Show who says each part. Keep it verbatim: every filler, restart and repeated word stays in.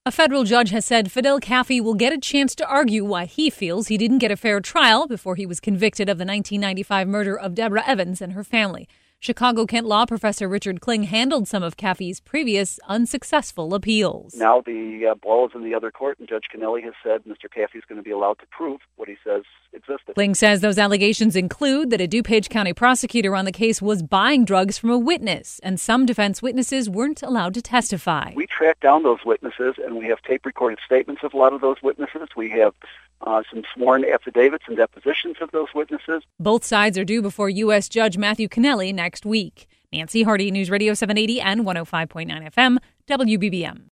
Speaker 1: A federal judge has said Fidel Caffey will get a chance to argue why he feels he didn't get a fair trial before he was convicted of the nineteen ninety-five murder of Deborah Evans and her family. Chicago-Kent law professor Richard Kling handled some of Caffey's previous unsuccessful appeals.
Speaker 2: Now the uh, ball is in the other court, and Judge Kennelly has said Mister Caffey is going to be allowed to prove what he says existed.
Speaker 1: Kling says those allegations include that a DuPage County prosecutor on the case was buying drugs from a witness, and some defense witnesses weren't allowed to testify.
Speaker 2: We tracked down those witnesses, and we have tape-recorded statements of a lot of those witnesses. We have Uh, some sworn affidavits and depositions of those witnesses.
Speaker 1: Both sides are due before U S Judge Matthew Kennelly next week. Nancy Hardy, News Radio seven eighty and one oh five point nine F M, W B B M.